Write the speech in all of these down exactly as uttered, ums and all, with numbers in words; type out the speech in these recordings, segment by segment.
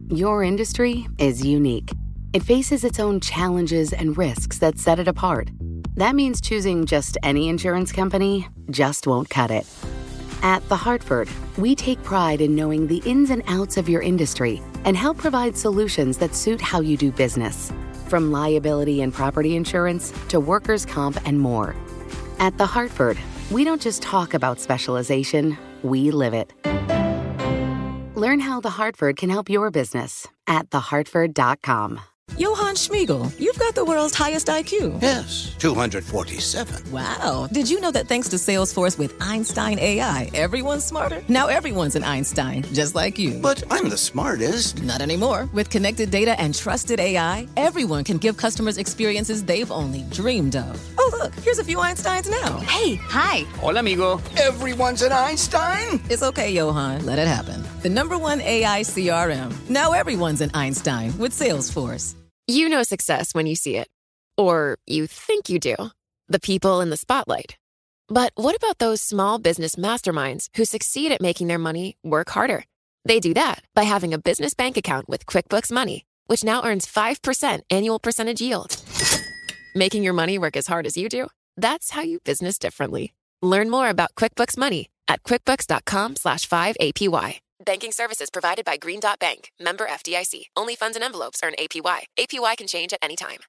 Your industry is unique. It faces its own challenges and risks that set it apart. That means choosing just any insurance company just won't cut it. At The Hartford, we take pride in knowing the ins and outs of your industry and help provide solutions that suit how you do business. From liability and property insurance to workers' comp and more. At The Hartford, we don't just talk about specialization, we live it. Learn how The Hartford can help your business at the hartford dot com. Johann Schmiegel, you've got the world's highest I Q. Yes, two hundred forty-seven. Wow. Did you know that thanks to Salesforce with Einstein A I, everyone's smarter? Now everyone's an Einstein, just like you. But I'm the smartest. Not anymore. With connected data and trusted A I, everyone can give customers experiences they've only dreamed of. Oh, look, here's a few Einsteins now. Hey, hi. Hola, amigo. Everyone's an Einstein? It's okay, Johann. Let it happen. The number one A I C R M. Now everyone's an Einstein with Salesforce. You know success when you see it. Or you think you do. The people in the spotlight. But what about those small business masterminds who succeed at making their money work harder? They do that by having a business bank account with QuickBooks Money, which now earns five percent annual percentage yield. Making your money work as hard as you do? That's how you business differently. Learn more about QuickBooks Money at quickbooks.com slash 5APY. Banking services provided by Green Dot Bank. Member F D I C. Only funds and envelopes earn A P Y. A P Y can change at any time.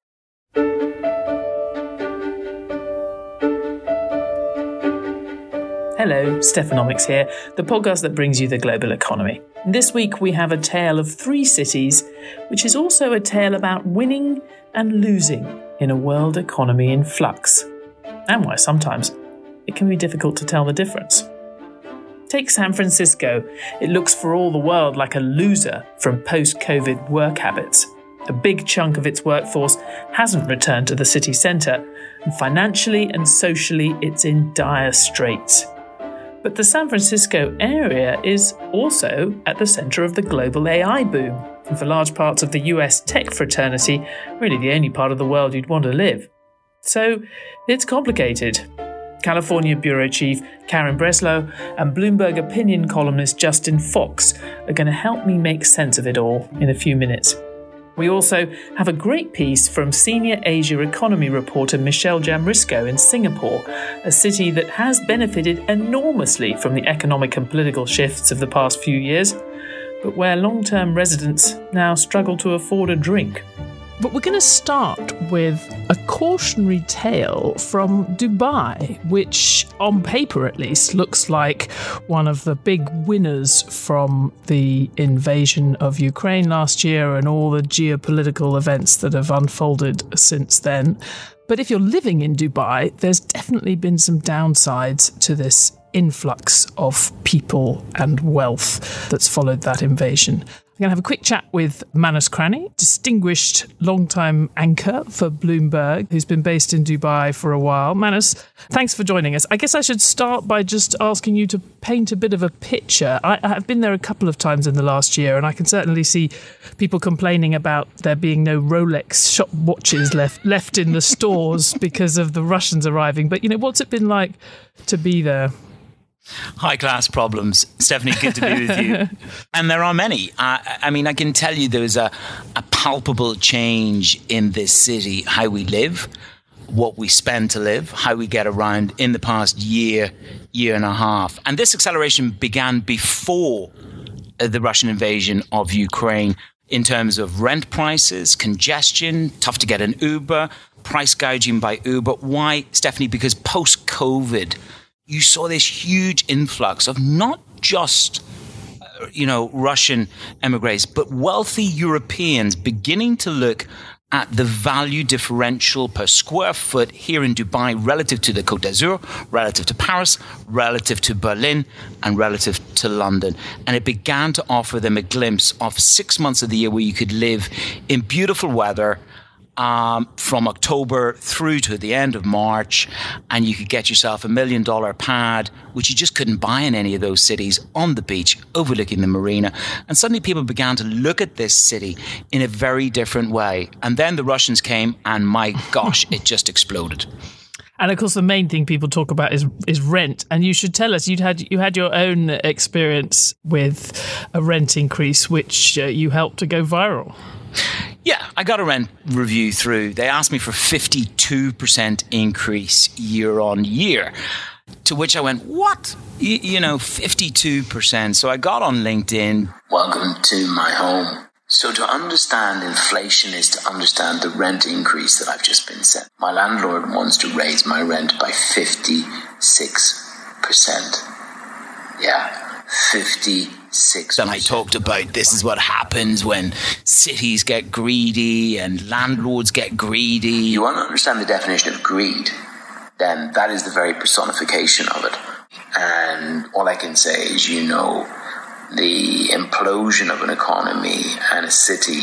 Hello, Stephanomics here, the podcast that brings you the global economy. This week we have a tale of three cities, which is also a tale about winning and losing in a world economy in flux, and why sometimes it can be difficult to tell the difference. Take San Francisco. It looks for all the world like a loser from post-COVID work habits. A big chunk of its workforce hasn't returned to the city centre, and financially and socially it's in dire straits. But the San Francisco area is also at the centre of the global A I boom, and for large parts of the U S tech fraternity, really the only part of the world you'd want to live. So it's complicated. California Bureau Chief Karen Breslow and Bloomberg opinion columnist Justin Fox are going to help me make sense of it all in a few minutes. We also have a great piece from senior Asia economy reporter Michelle Jamrisco in Singapore, a city that has benefited enormously from the economic and political shifts of the past few years, but where long-term residents now struggle to afford a drink. But we're going to start with a cautionary tale from Dubai, which, on paper at least, looks like one of the big winners from the invasion of Ukraine last year and all the geopolitical events that have unfolded since then. But if you're living in Dubai, there's definitely been some downsides to this influx of people and wealth that's followed that invasion. I'm going to have a quick chat with Manus Krani, distinguished long-time anchor for Bloomberg, who's been based in Dubai for a while. Manus, thanks for joining us. I guess I should start by just asking you to paint a bit of a picture. I, I've been there a couple of times in the last year, and I can certainly see people complaining about there being no Rolex shop watches left left in the stores because of the Russians arriving. But, you know, what's it been like to be there? High-class problems. Stephanie, good to be with you. And there are many. Uh, I mean, I can tell you there was a, a palpable change in this city, how we live, what we spend to live, how we get around in the past year, year and a half. And this acceleration began before the Russian invasion of Ukraine in terms of rent prices, congestion, tough to get an Uber, price gouging by Uber. Why, Stephanie? Because post-COVID, you saw this huge influx of not just, uh, you know, Russian emigres, but wealthy Europeans beginning to look at the value differential per square foot here in Dubai relative to the Côte d'Azur, relative to Paris, relative to Berlin, and relative to London. And it began to offer them a glimpse of six months of the year where you could live in beautiful weather, Um, from October through to the end of March, and you could get yourself a million dollar pad, which you just couldn't buy in any of those cities, on the beach overlooking the marina. And suddenly people began to look at this city in a very different way. And then the Russians came, and my gosh, it just exploded. And of course, the main thing people talk about is is rent. And you should tell us, you'd had you had your own experience with a rent increase, which uh, you helped to go viral. Yeah, I got a rent review through. They asked me for fifty-two percent increase year on year. To which I went, what? You, you know, fifty-two percent. So I got on LinkedIn. Welcome to my home. So to understand inflation is to understand the rent increase that I've just been sent. My landlord wants to raise my rent by fifty-six percent. Yeah, fifty-six percent. Then I talked about this is what happens when cities get greedy and landlords get greedy. You want to understand the definition of greed, then that is the very personification of it. And all I can say is, you know, the implosion of an economy and a city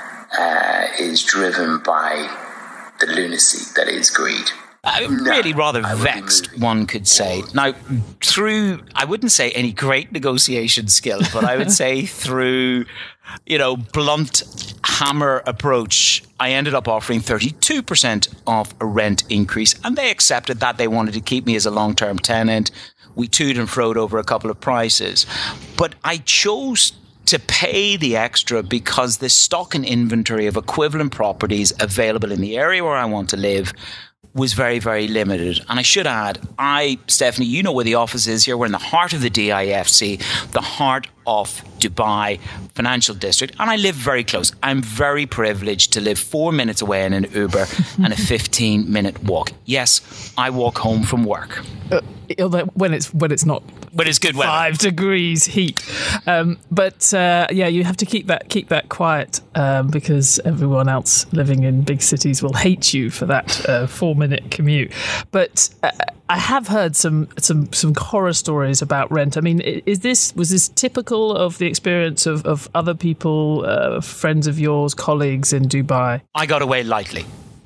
uh, is driven by the lunacy that is greed. I'm really rather vexed, one could say. Now, through, I wouldn't say any great negotiation skill, but I would say through, you know, blunt hammer approach, I ended up offering thirty-two percent of a rent increase, and they accepted that. They wanted to keep me as a long-term tenant. We toed and froed over a couple of prices. But I chose to pay the extra because the stock and inventory of equivalent properties available in the area where I want to live was very, very limited. And I should add, I, Stephanie, you know where the office is here. We're in the heart of the D I F C, the heart of Dubai Financial District, and I live very close. I'm very privileged to live four minutes away in an Uber and a fifteen-minute walk. Yes, I walk home from work. Uh, when it's when it's not when it's good weather. Five degrees heat, um, but uh, yeah, you have to keep that keep that quiet um, because everyone else living in big cities will hate you for that uh, four minute commute. But uh, I have heard some some some horror stories about rent. I mean, is this was this typical of the experience of of other people, uh, friends of yours, colleagues in Dubai? I got away lightly.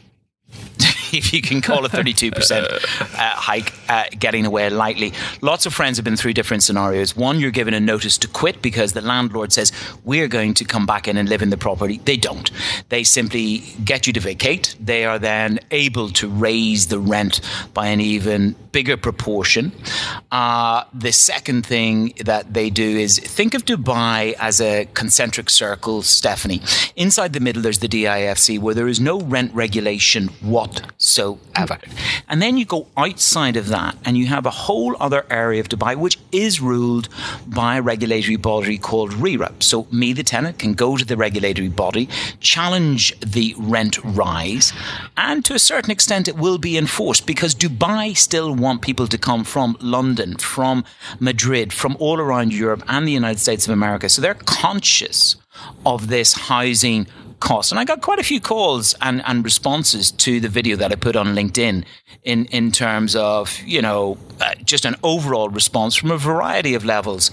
If you can call a thirty-two percent uh, hike uh, getting away lightly. Lots of friends have been through different scenarios. One, you're given a notice to quit because the landlord says, we're going to come back in and live in the property. They don't. They simply get you to vacate. They are then able to raise the rent by an even bigger proportion. Uh, the second thing that they do is think of Dubai as a concentric circle, Stephanie. Inside the middle, there's the D I F C where there is no rent regulation whatsoever. And then you go outside of that and you have a whole other area of Dubai which is ruled by a regulatory body called RERA. So me, the tenant, can go to the regulatory body, challenge the rent rise, and to a certain extent it will be enforced because Dubai still want people to come from London, from Madrid, from all around Europe and the United States of America. So they're conscious of this housing cost. And I got quite a few calls and, and responses to the video that I put on LinkedIn in, in terms of, you know, uh, just an overall response from a variety of levels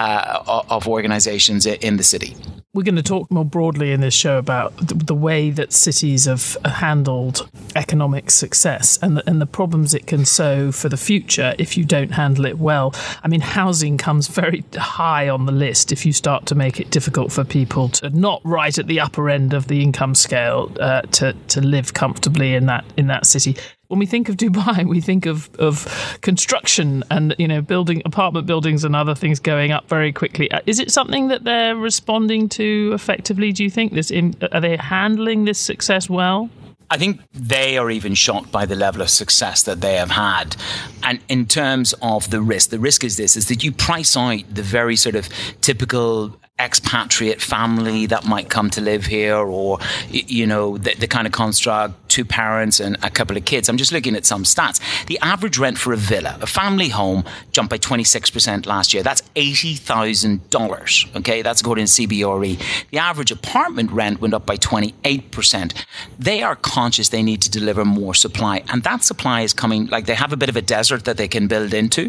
uh, of organizations in the city. We're going to talk more broadly in this show about the, the way that cities have handled economic success and the, and the problems it can sow for the future if you don't handle it well. I mean, housing comes very high on the list if you start to make it difficult for people to not right at the upper end of the income scale uh, to to live comfortably in that in that city. When we think of Dubai, we think of, of construction and, you know, building apartment buildings and other things going up very quickly. Is it something that they're responding to effectively, do you think? This in, are they handling this success well? I think they are even shocked by the level of success that they have had. And in terms of the risk, the risk is this, is that you price out the very sort of typical expatriate family that might come to live here, or, you know, the, the kind of construct, two parents and a couple of kids. I'm just looking at some stats. The average rent for a villa, a family home, jumped by twenty-six percent last year. That's eighty thousand dollars. Okay, that's according to C B R E. The average apartment rent went up by twenty-eight percent. They are conscious they need to deliver more supply, and that supply is coming, like they have a bit of a desert that they can build into.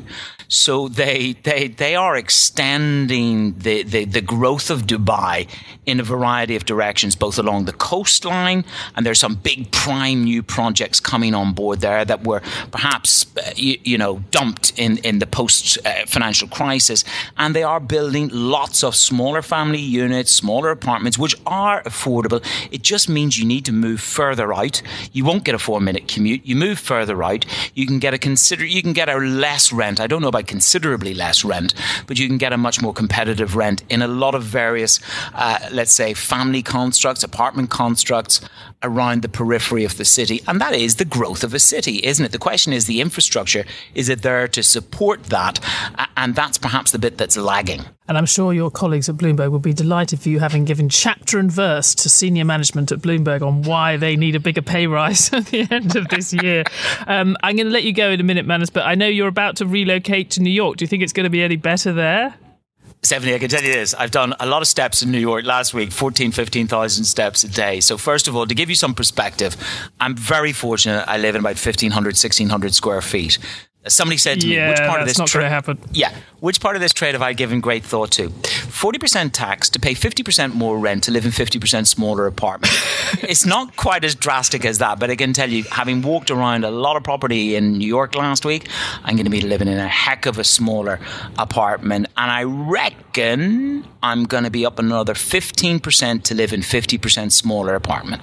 So they they they are extending the, the, the growth of Dubai in a variety of directions, both along the coastline, and there's some big prime new projects coming on board there that were perhaps uh, you, you know dumped in, in the post-financial uh, crisis. And they are building lots of smaller family units, smaller apartments, which are affordable. It just means you need to move further out. You won't get a four-minute commute. You move further out, you can get a consider you can get a less rent. I don't know about considerably less rent, but you can get a much more competitive rent in a lot of various, uh, let's say, family constructs, apartment constructs around the periphery of the city. And that is the growth of a city, isn't it? The question is the infrastructure. Is it there to support that? And that's perhaps the bit that's lagging. And I'm sure your colleagues at Bloomberg will be delighted for you having given chapter and verse to senior management at Bloomberg on why they need a bigger pay rise at the end of this year. Um, I'm going to let you go in a minute, Manus, but I know you're about to relocate to New York. Do you think it's going to be any better there? Stephanie, I can tell you this. I've done a lot of steps in New York last week, fourteen, fifteen thousand steps a day. So first of all, to give you some perspective, I'm very fortunate. I live in about fifteen hundred, sixteen hundred square feet. Somebody said to yeah, me, which part of that's this not trade? going to happen. Yeah, which part of this trade have I given great thought to? forty percent tax to pay fifty percent more rent to live in fifty percent smaller apartment. It's not quite as drastic as that, but I can tell you, having walked around a lot of property in New York last week, I'm going to be living in a heck of a smaller apartment, and I reckon I'm going to be up another fifteen percent to live in fifty percent smaller apartment.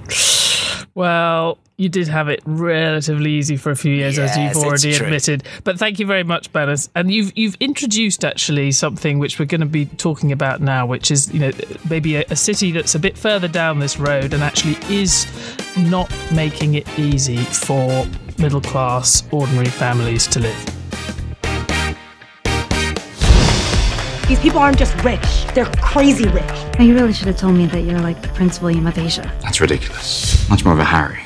Well, you did have it relatively easy for a few years, yes, as you've already it's true. admitted. But thank you very much, Manus. And you've you've introduced actually something which we're going to be talking about now, which is, you know, maybe a, a city that's a bit further down this road and actually is not making it easy for middle class, ordinary families to live. These people aren't just rich, they're crazy rich. Now, you really should have told me that you're like the Prince William of Asia. That's ridiculous. Much more of a Harry.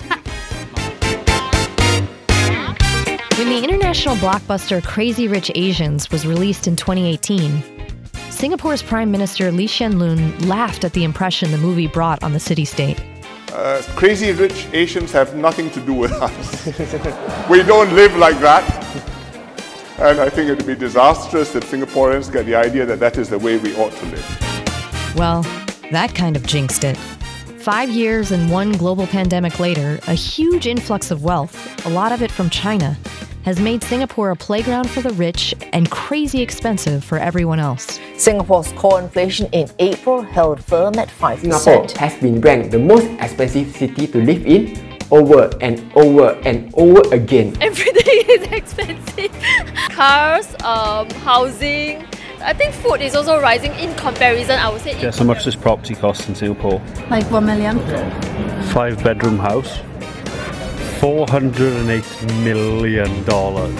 When the international blockbuster Crazy Rich Asians was released in twenty eighteen, Singapore's Prime Minister Lee Hsien Loong laughed at the impression the movie brought on the city-state. Uh, crazy Rich Asians have nothing to do with us. We don't live like that. And I think it would be disastrous if Singaporeans get the idea that that is the way we ought to live. Well, that kind of jinxed it. Five years and one global pandemic later, a huge influx of wealth, a lot of it from China, has made Singapore a playground for the rich and crazy expensive for everyone else. Singapore's core inflation in April held firm at five percent. Singapore has been ranked the most expensive city to live in over and over and over again. Everything is expensive. Cars, um, housing. I think food is also rising in comparison, I would say. Guess how much this property costs in Singapore? Like one million? Five bedroom house. four hundred eight million dollars.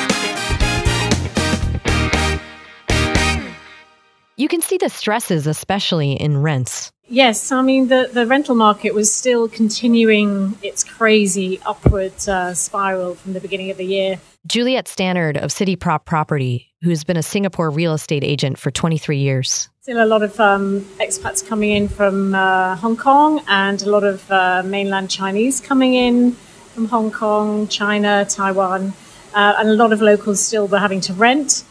You can see the stresses, especially in rents. Yes, I mean, the, the rental market was still continuing its crazy upward uh, spiral from the beginning of the year. Juliet Stannard of City Prop Property, who's been a Singapore real estate agent for twenty-three years. Still a lot of um, expats coming in from uh, Hong Kong and a lot of uh, mainland Chinese coming in from Hong Kong, China, Taiwan, uh, and a lot of locals still were having to rent.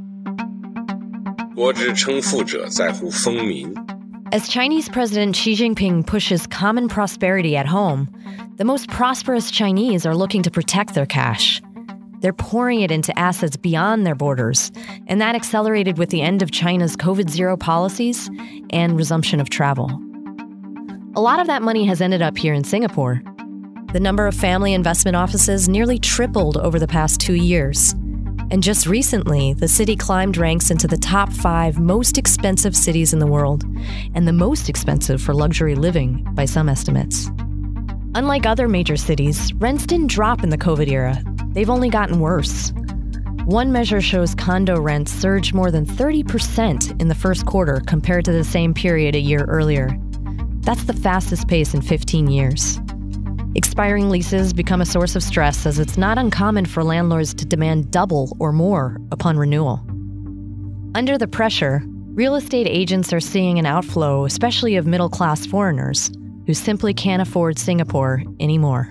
As Chinese President Xi Jinping pushes common prosperity at home, the most prosperous Chinese are looking to protect their cash. They're pouring it into assets beyond their borders, and that accelerated with the end of China's COVID zero policies and resumption of travel. A lot of that money has ended up here in Singapore. The number of family investment offices nearly tripled over the past two years. And just recently, the city climbed ranks into the top five most expensive cities in the world, and the most expensive for luxury living by some estimates. Unlike other major cities, rents didn't drop in the COVID era. They've only gotten worse. One measure shows condo rents surged more than thirty percent in the first quarter compared to the same period a year earlier. That's the fastest pace in fifteen years. Expiring leases become a source of stress, as it's not uncommon for landlords to demand double or more upon renewal. Under the pressure, real estate agents are seeing an outflow, especially of middle-class foreigners, who simply can't afford Singapore anymore.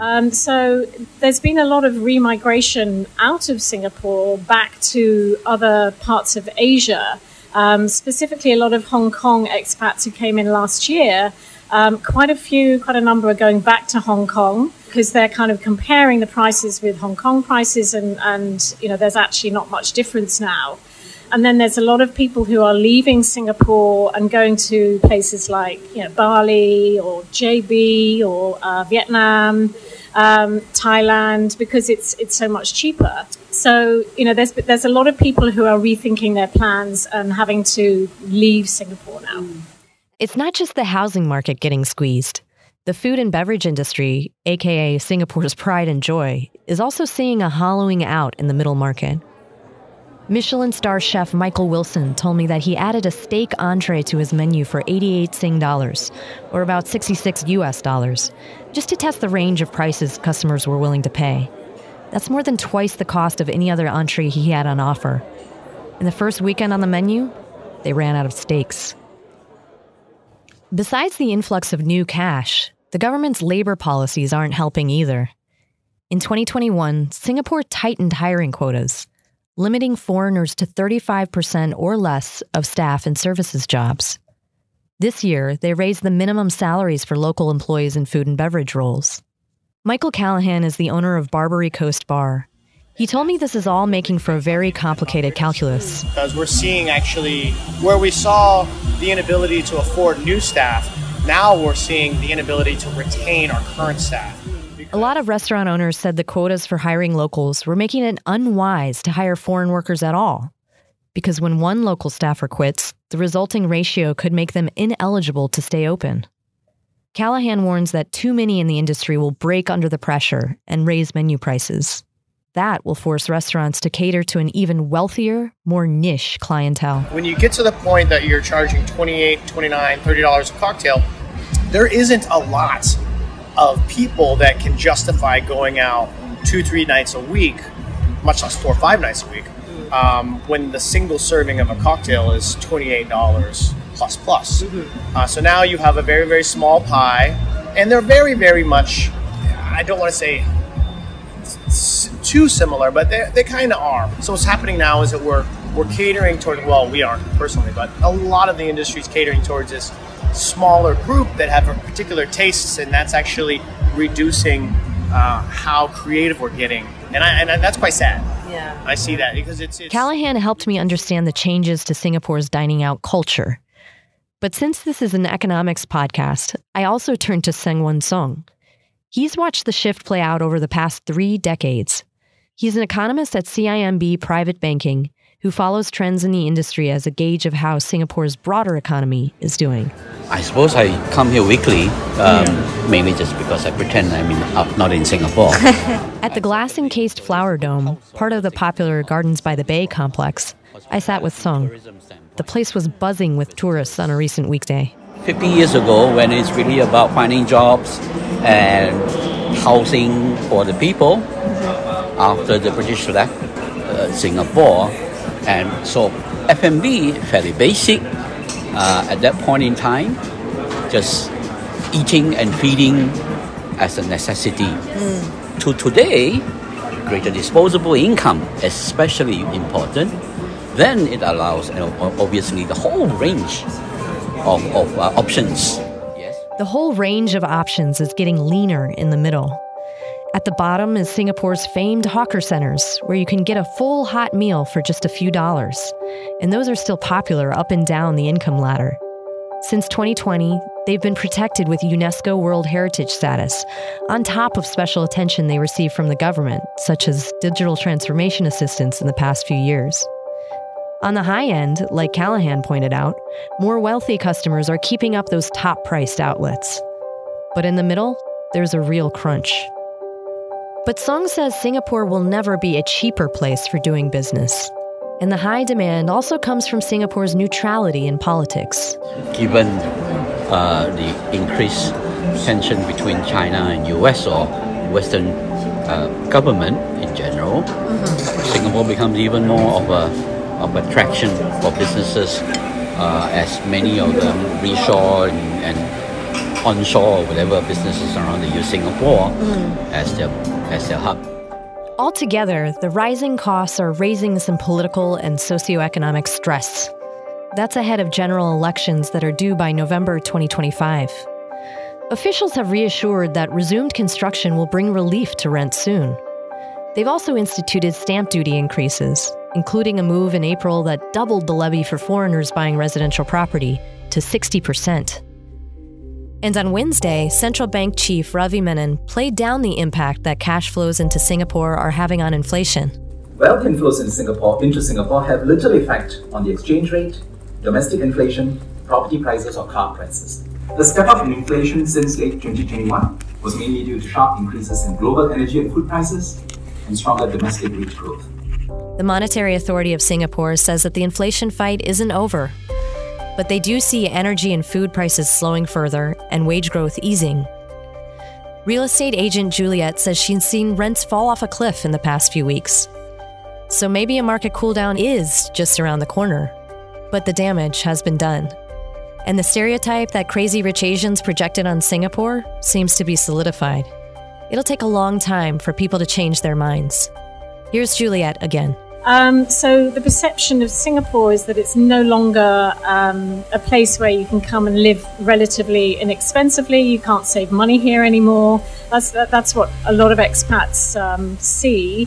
Um, so there's been a lot of remigration out of Singapore back to other parts of Asia, um, specifically a lot of Hong Kong expats who came in last year. Um, quite a few, quite a number are going back to Hong Kong because they're kind of comparing the prices with Hong Kong prices, and, and you know, there's actually not much difference now. And then there's a lot of people who are leaving Singapore and going to places like, you know, Bali or J B or uh, Vietnam, um, Thailand, because it's it's so much cheaper. So, you know, there's there's a lot of people who are rethinking their plans and having to leave Singapore now. It's not just the housing market getting squeezed. The food and beverage industry, aka Singapore's pride and joy, is also seeing a hollowing out in the middle market. Michelin star chef Michael Wilson told me that he added a steak entree to his menu for eighty-eight Sing dollars, or about sixty-six U S dollars, just to test the range of prices customers were willing to pay. That's more than twice the cost of any other entree he had on offer. In the first weekend on the menu, they ran out of steaks. Besides the influx of new cash, the government's labor policies aren't helping either. In twenty twenty-one, Singapore tightened hiring quotas, limiting foreigners to thirty-five percent or less of staff and services jobs. This year, they raised the minimum salaries for local employees in food and beverage roles. Michael Callahan is the owner of Barbary Coast Bar. He told me this is all making for a very complicated calculus. Because we're seeing actually where we saw the inability to afford new staff, now we're seeing the inability to retain our current staff. A lot of restaurant owners said the quotas for hiring locals were making it unwise to hire foreign workers at all, because when one local staffer quits, the resulting ratio could make them ineligible to stay open. Callahan warns that too many in the industry will break under the pressure and raise menu prices. That will force restaurants to cater to an even wealthier, more niche clientele. When you get to the point that you're charging twenty-eight dollars, twenty-nine dollars, thirty dollars a cocktail, there isn't a lot of people that can justify going out two, three nights a week, much less four or five nights a week, um, when the single serving of a cocktail is twenty-eight dollars plus plus. Mm-hmm. Uh, so now you have a very, very small pie, and they're very, very much, I don't want to say too similar, but they they kind of are. So what's happening now is that we're we're catering toward, well, we aren't personally, but a lot of the industry is catering towards this smaller group that have particular tastes, and that's actually reducing uh, how creative we're getting, and I, and that's quite sad. Yeah, I see that because it's, it's Callahan helped me understand the changes to Singapore's dining out culture. But since this is an economics podcast, I also turned to Seng-Won Song. He's watched the shift play out over the past three decades. He's an economist at C I M B Private Banking who follows trends in the industry as a gauge of how Singapore's broader economy is doing. I suppose I come here weekly, um, yeah. mainly just because I pretend I'm in, uh, not in Singapore. At the glass-encased Flower Dome, part of the popular Gardens by the Bay complex, I sat with Song. The place was buzzing with tourists on a recent weekday. fifty years ago, when it's really about finding jobs and housing for the people, after the British left uh, Singapore, and so F and B, fairly basic uh, at that point in time, just eating and feeding as a necessity. Mm. To today, greater disposable income, especially important, then it allows, you know, obviously the whole range of, of uh, options. Yes. The whole range of options is getting leaner in the middle. At the bottom is Singapore's famed hawker centers, where you can get a full hot meal for just a few dollars. And those are still popular up and down the income ladder. Since twenty twenty, they've been protected with UNESCO World Heritage status, on top of special attention they receive from the government, such as digital transformation assistance in the past few years. On the high end, like Callahan pointed out, more wealthy customers are keeping up those top-priced outlets. But in the middle, there's a real crunch. But Song says Singapore will never be a cheaper place for doing business. And the high demand also comes from Singapore's neutrality in politics. Given uh, the increased tension between China and U S or Western uh, government in general, mm-hmm. Singapore becomes even more of a of attraction for businesses uh, as many of them reshore and, and onshore or whatever businesses around, they use Singapore Mm. as their as their hub. Altogether, the rising costs are raising some political and socioeconomic stress. That's ahead of general elections that are due by November twenty twenty-five. Officials have reassured that resumed construction will bring relief to rent soon. They've also instituted stamp duty increases, including a move in April that doubled the levy for foreigners buying residential property to sixty percent. And on Wednesday, central bank chief Ravi Menon played down the impact that cash flows into Singapore are having on inflation. Wealth inflows in Singapore into Singapore have little effect on the exchange rate, domestic inflation, property prices, or car prices. The step-up in inflation since late twenty twenty-one was mainly due to sharp increases in global energy and food prices and stronger domestic wage growth. The Monetary Authority of Singapore says that the inflation fight isn't over, but they do see energy and food prices slowing further and wage growth easing. Real estate agent Juliet says she's seen rents fall off a cliff in the past few weeks. So maybe a market cooldown is just around the corner, but the damage has been done. And the stereotype that crazy rich Asians projected on Singapore seems to be solidified. It'll take a long time for people to change their minds. Here's Juliet again. Um, so the perception of Singapore is that it's no longer um, a place where you can come and live relatively inexpensively. You can't save money here anymore. That's that's what a lot of expats um, see.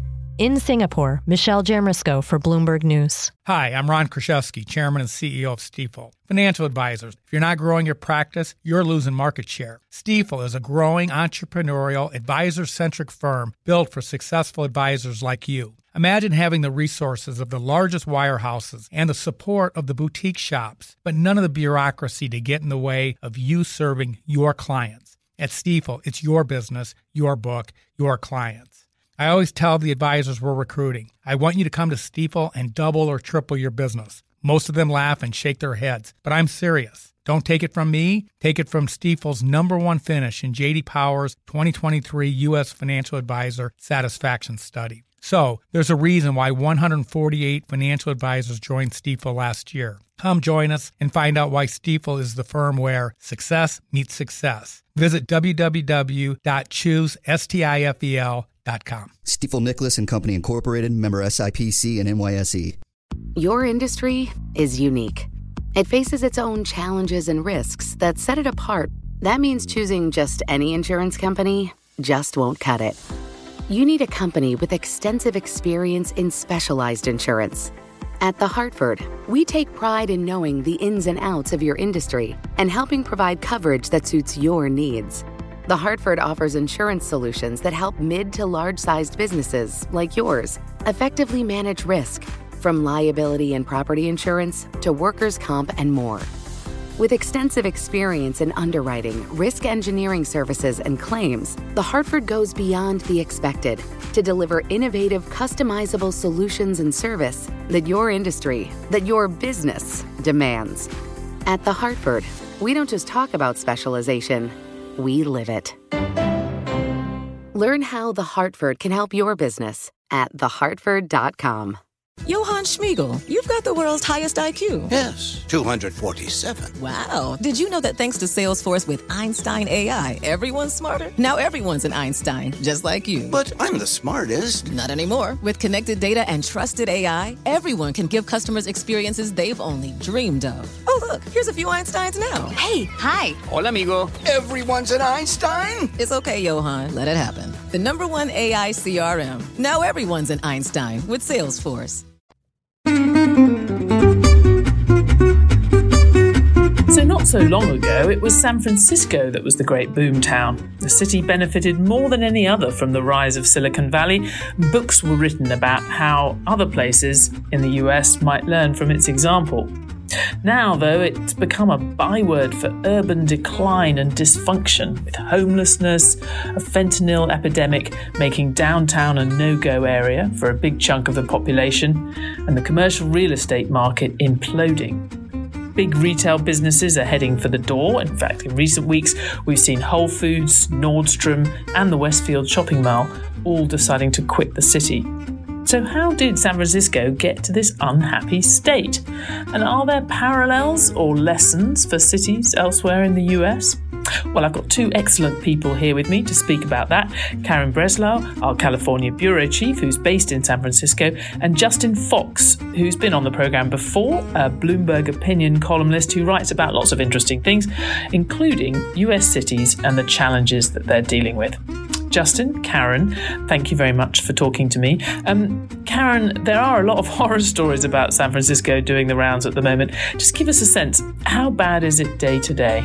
In Singapore, Michelle Jermisco for Bloomberg News. Hi, I'm Ron Kraszewski, Chairman and C E O of Stifel. Financial advisors. If you're not growing your practice, you're losing market share. Stifel is a growing entrepreneurial, advisor-centric firm built for successful advisors like you. Imagine having the resources of the largest wirehouses and the support of the boutique shops, but none of the bureaucracy to get in the way of you serving your clients. At Stifel, it's your business, your book, your clients. I always tell the advisors we're recruiting, I want you to come to Stifel and double or triple your business. Most of them laugh and shake their heads, but I'm serious. Don't take it from me. Take it from Stifel's number one finish in J D Power's twenty twenty-three U S Financial Advisor Satisfaction Study. So, there's a reason why one hundred forty-eight financial advisors joined Stifel last year. Come join us and find out why Stifel is the firm where success meets success. Visit w w w dot choose stifel dot com. Stifel Nicholas and Company Incorporated, member S I P C and N Y S E. Your industry is unique. It faces its own challenges and risks that set it apart. That means choosing just any insurance company just won't cut it. You need a company with extensive experience in specialized insurance. At The Hartford, we take pride in knowing the ins and outs of your industry and helping provide coverage that suits your needs. The Hartford offers insurance solutions that help mid to large-sized businesses like yours effectively manage risk, from liability and property insurance to workers' comp and more. With extensive experience in underwriting, risk engineering services, and claims, The Hartford goes beyond the expected to deliver innovative, customizable solutions and service that your industry, that your business demands. At The Hartford, we don't just talk about specialization, we live it. Learn how The Hartford can help your business at the hartford dot com. Johann Schmiegel, you've got the world's highest I Q. Yes, two hundred forty-seven. Wow. Did you know that thanks to Salesforce with Einstein A I, everyone's smarter? Now everyone's an Einstein, just like you. But I'm the smartest. Not anymore. With connected data and trusted A I, everyone can give customers experiences they've only dreamed of. Oh, look, here's a few Einsteins now. Hey, hi. Hola, amigo. Everyone's an Einstein? It's okay, Johann. Let it happen. The number one A I C R M. Now everyone's an Einstein with Salesforce. So not so long ago, it was San Francisco that was the great boomtown. The city benefited more than any other from the rise of Silicon Valley. Books were written about how other places in the U S might learn from its example. Now, though, it's become a byword for urban decline and dysfunction, with homelessness, a fentanyl epidemic making downtown a no-go area for a big chunk of the population, and the commercial real estate market imploding. Big retail businesses are heading for the door. In fact, in recent weeks, we've seen Whole Foods, Nordstrom, and the Westfield shopping mall all deciding to quit the city. So how did San Francisco get to this unhappy state? And are there parallels or lessons for cities elsewhere in the U S? Well, I've got two excellent people here with me to speak about that. Karen Breslau, our California bureau chief, who's based in San Francisco, and Justin Fox, who's been on the programme before, a Bloomberg opinion columnist who writes about lots of interesting things, including U S cities and the challenges that they're dealing with. Justin, Karen, thank you very much for talking to me. Um, Karen, there are a lot of horror stories about San Francisco doing the rounds at the moment. Just give us a sense, how bad is it day to day?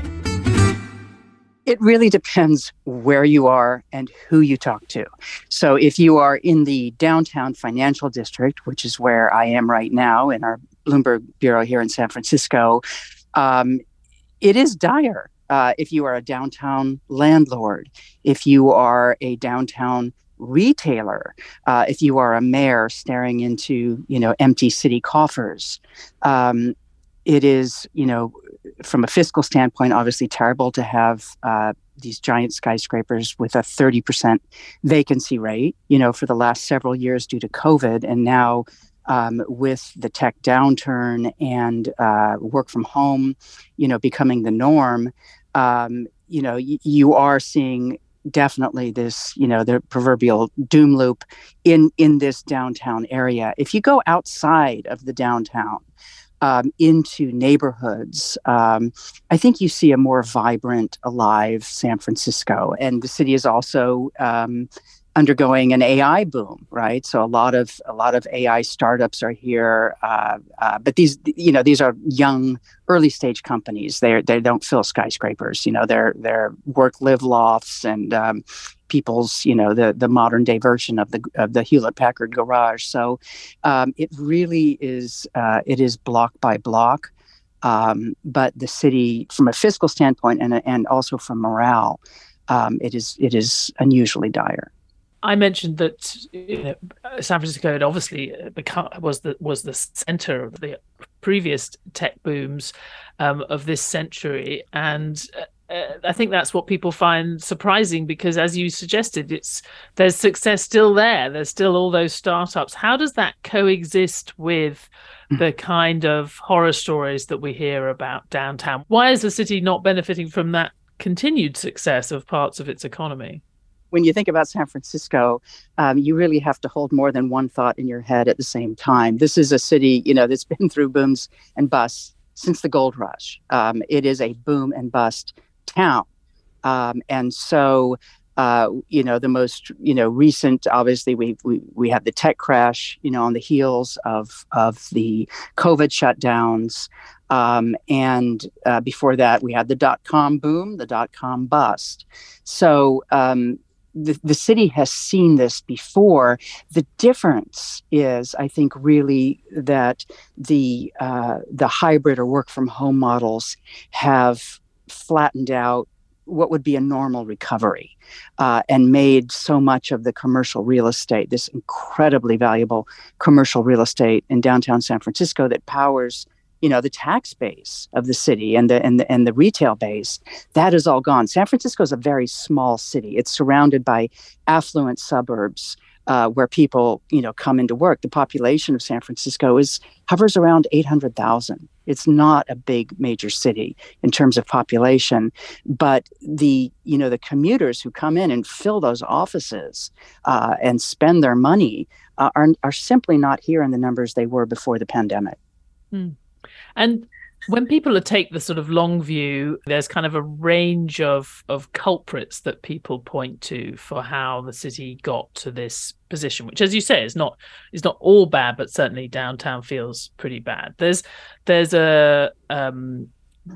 It really depends where you are and who you talk to. So if you are in the downtown financial district, which is where I am right now in our Bloomberg Bureau here in San Francisco, um, it is dire. Uh, if you are a downtown landlord, if you are a downtown retailer, uh, if you are a mayor staring into, you know, empty city coffers, um, it is, you know, from a fiscal standpoint, obviously terrible to have uh, these giant skyscrapers with a thirty percent vacancy rate, you know, for the last several years due to COVID. And now um, with the tech downturn and uh, work from home, you know, becoming the norm, um, you know, y- you are seeing definitely this, you know, the proverbial doom loop in, in this downtown area. If you go outside of the downtown, Um, into neighborhoods, um, I think you see a more vibrant, alive San Francisco. And the city is also um, undergoing an A I boom, right? So a lot of a lot of A I startups are here, uh, uh, but these, you know, these are young, early stage companies. They they don't fill skyscrapers. You know, they're they're work live lofts and um, people's, you know, the the modern day version of the of the Hewlett Packard garage. So um, it really is uh, it is block by block. Um, but the city, from a fiscal standpoint and and also from morale, um, it is it is unusually dire. I mentioned that, you know, San Francisco had obviously become was the was the center of the previous tech booms um, of this century, and uh, I think that's what people find surprising because, as you suggested, it's there's success still there. There's still all those startups. How does that coexist with the kind of horror stories that we hear about downtown? Why is the city not benefiting from that continued success of parts of its economy? When you think about San Francisco, um, you really have to hold more than one thought in your head at the same time. This is a city, you know, that's been through booms and busts since the gold rush. Um, it is a boom and bust town. Um, and so, uh, you know, the most, you know, recent, obviously, we we we had the tech crash, you know, on the heels of, of the COVID shutdowns. Um, and uh, before that, we had the dot-com boom, the dot-com bust. So, um, The, the city has seen this before. The difference is, I think, really that the uh, the hybrid or work from home models have flattened out what would be a normal recovery uh, and made so much of the commercial real estate, this incredibly valuable commercial real estate in downtown San Francisco that powers, you know, the tax base of the city and the and the and the retail base, that is all gone. San Francisco is a very small city. It's surrounded by affluent suburbs uh, where people, you know, come into work. The population of San Francisco is hovers around eight hundred thousand. It's not a big major city in terms of population, but the, you know, the commuters who come in and fill those offices uh, and spend their money uh, are are simply not here in the numbers they were before the pandemic. Hmm. And when people take the sort of long view, there's kind of a range of, of culprits that people point to for how the city got to this position, which, as you say, is not is not all bad, but certainly downtown feels pretty bad. There's there's a um,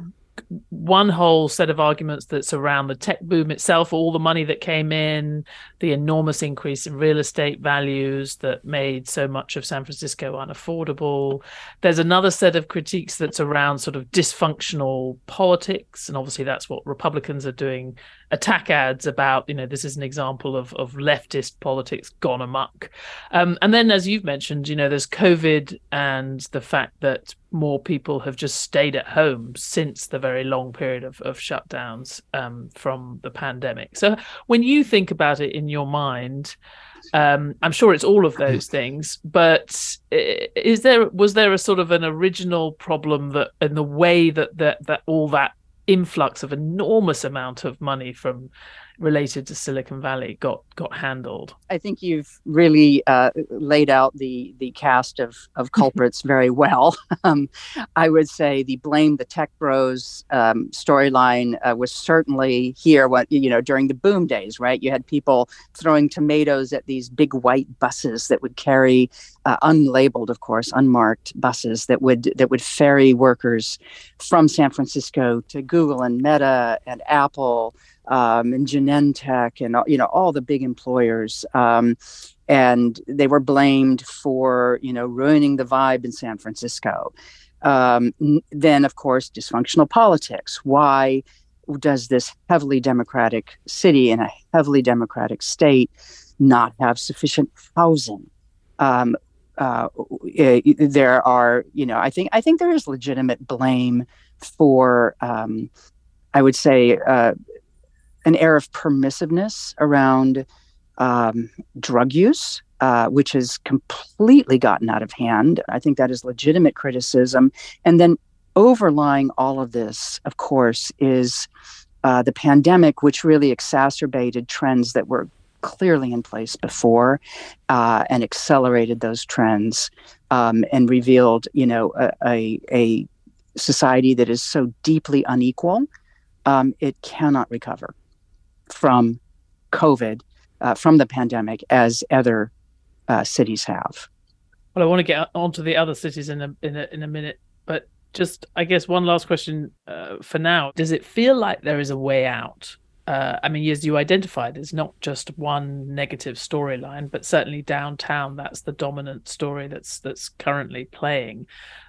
one whole set of arguments that's around the tech boom itself, all the money that came in, the enormous increase in real estate values that made so much of San Francisco unaffordable. There's another set of critiques that's around sort of dysfunctional politics. And obviously that's what Republicans are doing attack ads about. You know, this is an example of, of leftist politics gone amok. Um, and then, as you've mentioned, you know, there's COVID and the fact that more people have just stayed at home since the very long period of, of shutdowns um, from the pandemic. So when you think about it in your mind, um, I'm sure it's all of those things, but is there was there a sort of an original problem that in the way that that, that all that influx of enormous amount of money from related to Silicon Valley got got handled? I think you've really uh, laid out the the cast of of culprits very well. Um, I would say the blame the tech bros um, storyline uh, was certainly here. What you know during the boom days, right? You had people throwing tomatoes at these big white buses that would carry uh, unlabeled, of course, unmarked buses that would that would ferry workers from San Francisco to Google and Meta and Apple. Um, and Genentech and, you know, all the big employers. Um, and they were blamed for, you know, ruining the vibe in San Francisco. Um, n- then, of course, dysfunctional politics. Why does this heavily democratic city in a heavily democratic state not have sufficient housing? Um, uh, there are, you know, I think I think there is legitimate blame for, um, I would say, uh, an air of permissiveness around um, drug use, uh, which has completely gotten out of hand. I think that is legitimate criticism. And then overlying all of this, of course, is uh, the pandemic, which really exacerbated trends that were clearly in place before uh, and accelerated those trends um, and revealed, you know, a, a, a society that is so deeply unequal, um, it cannot recover from COVID, uh, from the pandemic, as other uh, cities have. Well, I want to get onto the other cities in a in a, in a minute, but just, I guess, one last question uh, for now. Does it feel like there is a way out? Uh, I mean, as you identified, there's not just one negative storyline, but certainly downtown, that's the dominant story that's that's currently playing.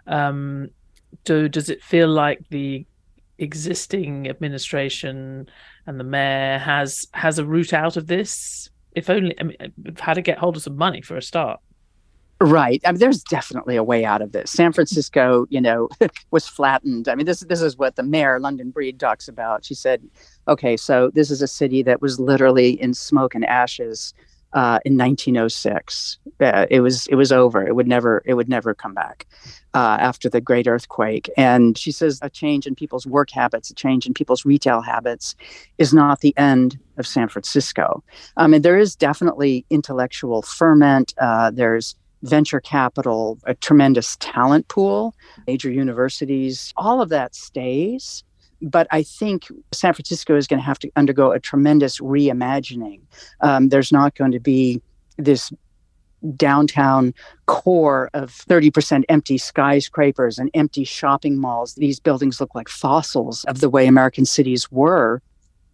Um, do does it feel like the existing administration and the mayor has has a route out of this? If only, I mean, how to get hold of some money for a start. Right. I mean, there's definitely a way out of this. San Francisco, you know, was flattened. I mean, this this is what the mayor, London Breed, talks about. She said, okay, so this is a city that was literally in smoke and ashes uh, in nineteen oh six. Uh, it was it was over. It would never it would never come back uh, after the great earthquake. And she says a change in people's work habits, a change in people's retail habits is not the end of San Francisco. I mean, there is definitely intellectual ferment. Uh, there's venture capital, a tremendous talent pool, major universities, all of that stays. But I think San Francisco is going to have to undergo a tremendous reimagining. Um, there's not going to be this downtown core of thirty percent empty skyscrapers and empty shopping malls. These buildings look like fossils of the way American cities were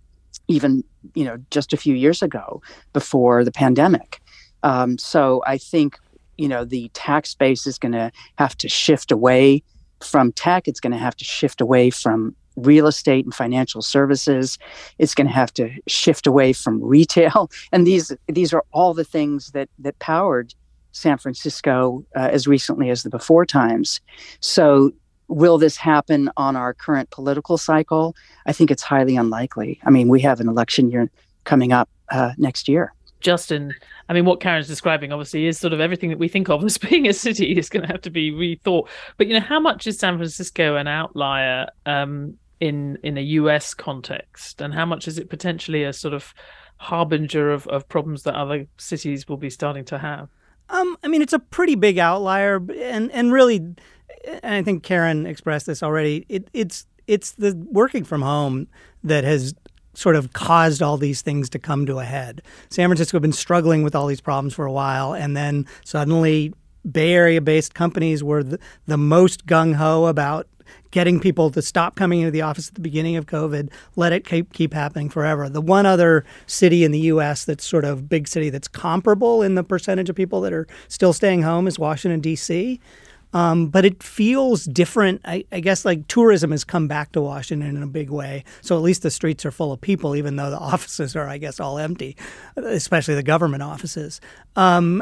even, you know, just a few years ago before the pandemic. Um, so I think, you know, the tax base is going to have to shift away from tech. It's going to have to shift away from real estate and financial services. It's going to have to shift away from retail. And these these are all the things that that powered San Francisco uh, as recently as the before times. So will this happen on our current political cycle? I think it's highly unlikely. I mean, we have an election year coming up uh, next year. Justin, I mean, what Karen's describing obviously is sort of everything that we think of as being a city is going to have to be rethought. But, you know, how much is San Francisco an outlier um, in in a U S context? And how much is it potentially a sort of harbinger of, of problems that other cities will be starting to have? Um, I mean, it's a pretty big outlier. And, and really, and I think Karen expressed this already, it, it's it's the working from home that has sort of caused all these things to come to a head. San Francisco had been struggling with all these problems for a while, and then suddenly Bay Area-based companies were the, the most gung-ho about getting people to stop coming into the office at the beginning of COVID, let it keep, keep happening forever. The one other city in the U S that's sort of big city that's comparable in the percentage of people that are still staying home is Washington, D C, Um, but it feels different. I, I guess like tourism has come back to Washington in a big way. So at least the streets are full of people, even though the offices are, I guess, all empty, especially the government offices. Um,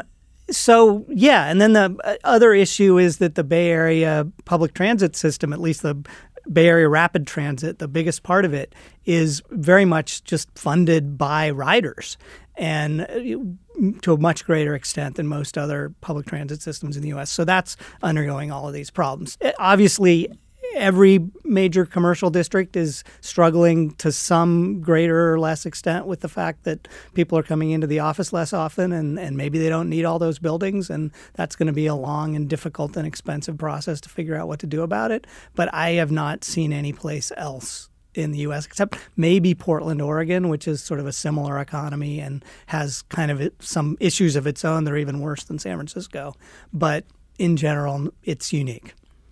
So, yeah. And then the other issue is that the Bay Area public transit system, at least the Bay Area Rapid Transit, the biggest part of it, is very much just funded by riders, and to a much greater extent than most other public transit systems in the U S. So that's undergoing all of these problems. Obviously, every major commercial district is struggling to some greater or less extent with the fact that people are coming into the office less often, and, and maybe they don't need all those buildings, and that's going to be a long and difficult and expensive process to figure out what to do about it. But I have not seen any place else in the U S except maybe Portland, Oregon, which is sort of a similar economy and has kind of some issues of its own that are even worse than San Francisco. But in general, it's unique.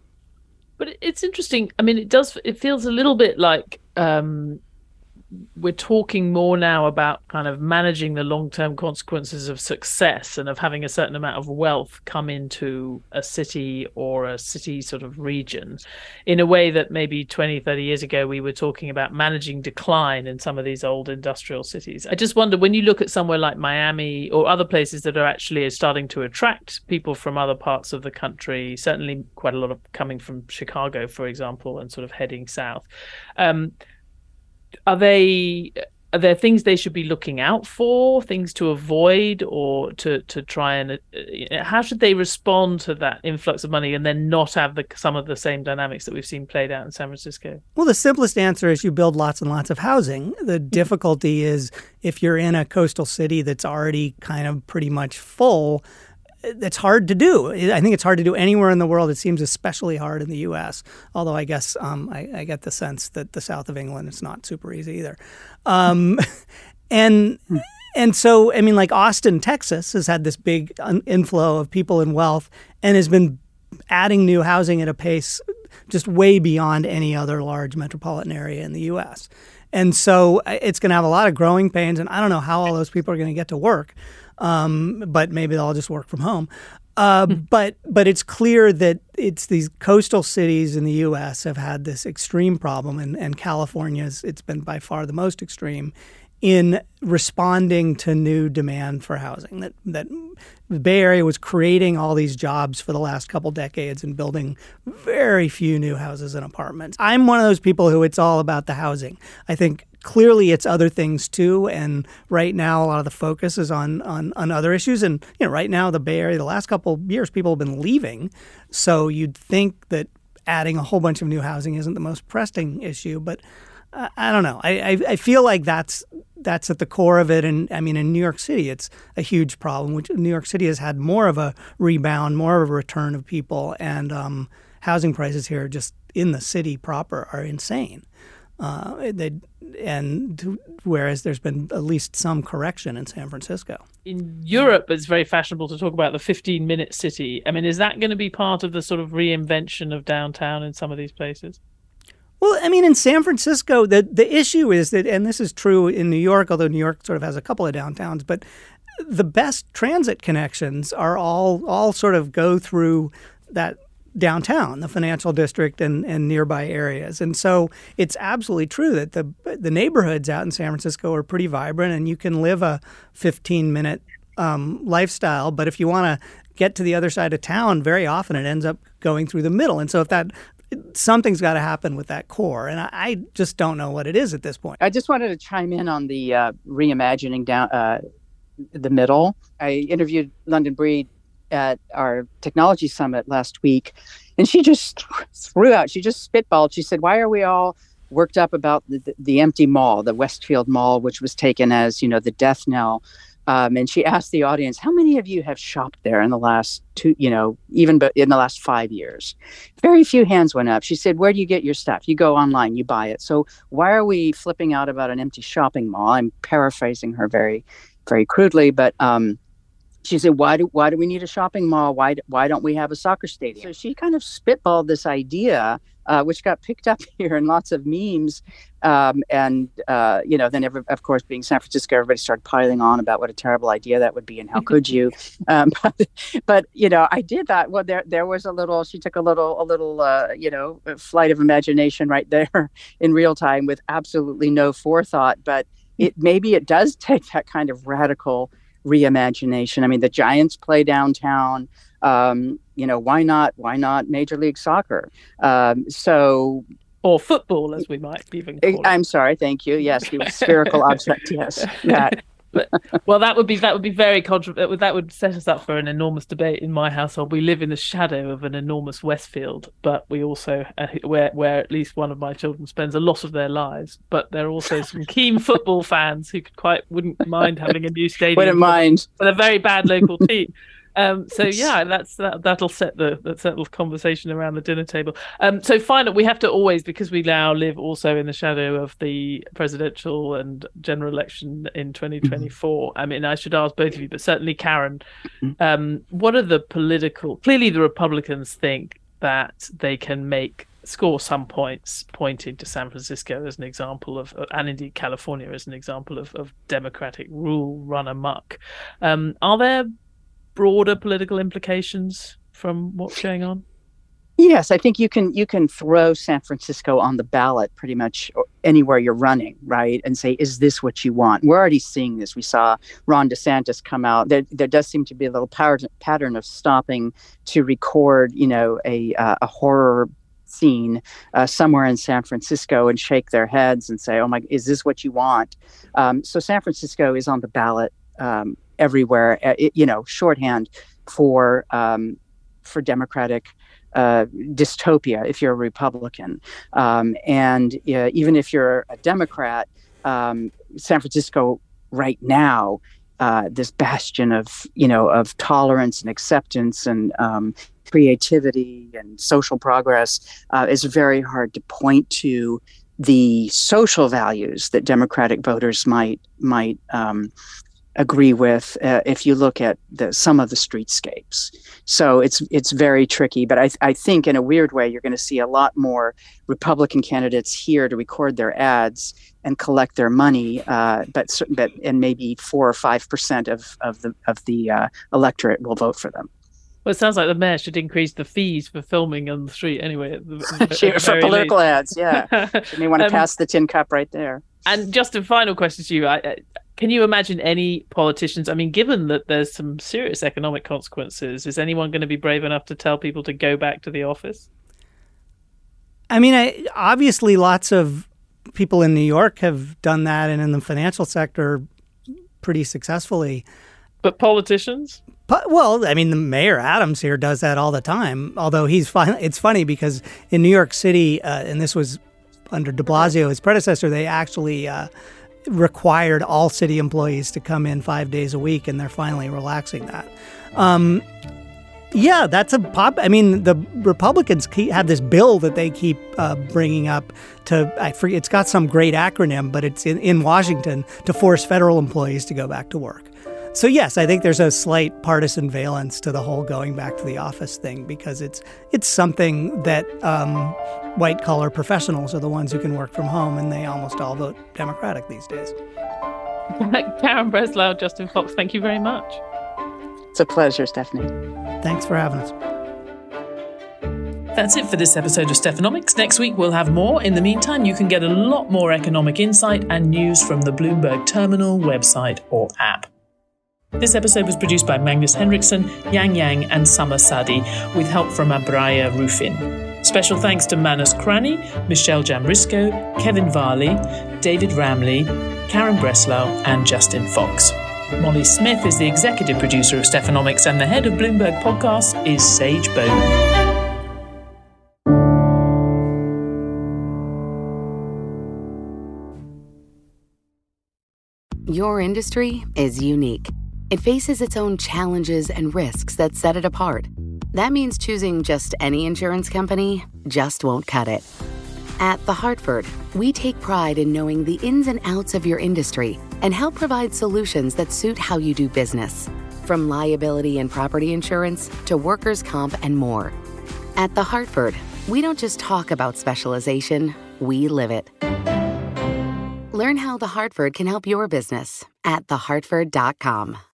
But it's interesting. I mean, it does. It feels a little bit like um, we're talking more now about kind of managing the long-term consequences of success and of having a certain amount of wealth come into a city or a city sort of region in a way that maybe twenty, thirty years ago we were talking about managing decline in some of these old industrial cities. I just wonder, when you look at somewhere like Miami or other places that are actually starting to attract people from other parts of the country, certainly quite a lot of coming from Chicago, for example, and sort of heading south, um, Are they are there things they should be looking out for, things to avoid, or to to try and uh, how should they respond to that influx of money and then not have the some of the same dynamics that we've seen played out in San Francisco? Well, the simplest answer is you build lots and lots of housing. The difficulty is if you're in a coastal city that's already kind of pretty much full, it's hard to do. I think it's hard to do anywhere in the world. It seems especially hard in the U S, although I guess um, I, I get the sense that the south of England, it's not super easy either. Um, and and so, I mean, like Austin, Texas has had this big inflow of people in wealth and has been adding new housing at a pace just way beyond any other large metropolitan area in the U S. And so it's going to have a lot of growing pains, and I don't know how all those people are going to get to work. Um, but maybe they'll all just work from home. Uh, but but it's clear that it's these coastal cities in the U S have had this extreme problem, and, and California's, it's been by far the most extreme in responding to new demand for housing. That that the Bay Area was creating all these jobs for the last couple decades and building very few new houses and apartments. I'm one of those people who it's all about the housing. I think clearly it's other things too, and right now a lot of the focus is on, on on other issues. And you know, right now the Bay Area, the last couple of years, people have been leaving, so you'd think that adding a whole bunch of new housing isn't the most pressing issue. But uh, I don't know. I, I I feel like that's that's at the core of it. And I mean, in New York City, it's a huge problem. Which New York City has had more of a rebound, more of a return of people, and um, housing prices here just in the city proper are insane. Uh, they, and whereas there's been at least some correction in San Francisco. In Europe, it's very fashionable to talk about the fifteen-minute city. I mean, is that going to be part of the sort of reinvention of downtown in some of these places? Well, I mean, in San Francisco, the the issue is that, and this is true in New York, although New York sort of has a couple of downtowns, but the best transit connections are all all sort of go through that downtown, the financial district, and, and nearby areas. And so it's absolutely true that the the neighborhoods out in San Francisco are pretty vibrant, and you can live a fifteen-minute um, lifestyle. But if you want to get to the other side of town, very often it ends up going through the middle. And so if that something's got to happen with that core, and I, I just don't know what it is at this point. I just wanted to chime in on the uh, reimagining down uh, the middle. I interviewed London Breed at our technology summit last week, and she just threw out, she just spitballed. She said, why are we all worked up about the, the, the empty mall, the Westfield Mall, which was taken as, you know, the death knell? Um, and she asked the audience, how many of you have shopped there in the last two, you know, even but in the last five years? Very few hands went up. She said, where do you get your stuff? You go online, you buy it. So why are we flipping out about an empty shopping mall? I'm paraphrasing her very, very crudely, but um, she said, why do why do we need a shopping mall? Why why don't we have a soccer stadium? So she kind of spitballed this idea, uh, which got picked up here in lots of memes. Um, and, uh, you know, then, every, of course, being San Francisco, everybody started piling on about what a terrible idea that would be and how could you. Um, but, but, you know, I did that. Well, there there was a little, she took a little, a little, uh, you know, flight of imagination right there in real time with absolutely no forethought. But it maybe it does take that kind of radical reimagination. I mean, the Giants play downtown. Um, you know, why not? Why not Major League Soccer? Um, so, or football, as we might even call it. I'm sorry. Thank you. Yes, the spherical object. Yes, that. But, well, that would be that would be very controversial. That would set us up for an enormous debate in my household. We live in the shadow of an enormous Westfield, but we also uh, where where at least one of my children spends a lot of their lives. But there are also some keen football fans who could quite wouldn't mind having a new stadium. Wouldn't mind for a very bad local team. Um, so yeah, that's that, that'll set the that settle conversation around the dinner table. Um, so finally, we have to always, because we now live also in the shadow of the presidential and general election in twenty twenty-four. Mm-hmm. I mean, I should ask both of you, but certainly Karen, um, what are the political? Clearly, the Republicans think that they can make score some points, pointing to San Francisco as an example of, and indeed California as an example of, of Democratic rule run amok. Um, are there broader political implications from what's going on? Yes, I think you can you can throw San Francisco on the ballot pretty much anywhere you're running, right? And say, is this what you want? We're already seeing this. We saw Ron DeSantis come out. There, there does seem to be a little power, pattern of stopping to record, you know, a uh, a horror scene uh, somewhere in San Francisco and shake their heads and say, oh my, is this what you want? Um, so San Francisco is on the ballot um, everywhere, uh, it, you know, shorthand for um, for Democratic uh, dystopia if you're a Republican. Um, and uh, even if you're a Democrat, um, San Francisco right now, uh, this bastion of, you know, of tolerance and acceptance and um, creativity and social progress uh, is very hard to point to the social values that Democratic voters might might um, agree with uh, if you look at the, some of the streetscapes. So it's it's very tricky, but I I think in a weird way you're going to see a lot more Republican candidates here to record their ads and collect their money, uh, but but and maybe four or five percent of of the of the uh, electorate will vote for them. Well, it sounds like the mayor should increase the fees for filming on the street anyway. At the, at the for political least. ads, yeah. You may want to um, pass the tin cup right there. And just a final question to you. I, I, can you imagine any politicians, I mean, given that there's some serious economic consequences, is anyone going to be brave enough to tell people to go back to the office? I mean, I, obviously lots of people in New York have done that, and in the financial sector pretty successfully. But politicians? But, well, I mean, the Mayor Adams here does that all the time, although he's fine. It's funny because in New York City, uh, and this was under de Blasio, his predecessor, they actually uh, required all city employees to come in five days a week, and they're finally relaxing that. Um, yeah, that's a pop. I mean, the Republicans keep, have this bill that they keep uh, bringing up to, I forget, it's got some great acronym, but it's in, in Washington to force federal employees to go back to work. So, yes, I think there's a slight partisan valence to the whole going back to the office thing because it's it's something that um, white-collar professionals are the ones who can work from home, and they almost all vote Democratic these days. Karen Breslau, Justin Fox, thank you very much. It's a pleasure, Stephanie. Thanks for having us. That's it for this episode of Stephanomics. Next week we'll have more. In the meantime, you can get a lot more economic insight and news from the Bloomberg Terminal website or app. This episode was produced by Magnus Henriksson, Yang Yang and Summer Sadi, with help from Abraya Rufin. Special thanks to Manus Krani, Michelle Jamrisco, Kevin Varley, David Ramley, Karen Breslau and Justin Fox. Molly Smith is the executive producer of Stephanomics, and the head of Bloomberg Podcasts is Sage Bowman. Your industry is unique. It faces its own challenges and risks that set it apart. That means choosing just any insurance company just won't cut it. At The Hartford, we take pride in knowing the ins and outs of your industry and help provide solutions that suit how you do business. From liability and property insurance to workers' comp and more. At The Hartford, we don't just talk about specialization, we live it. Learn how The Hartford can help your business at the hartford dot com.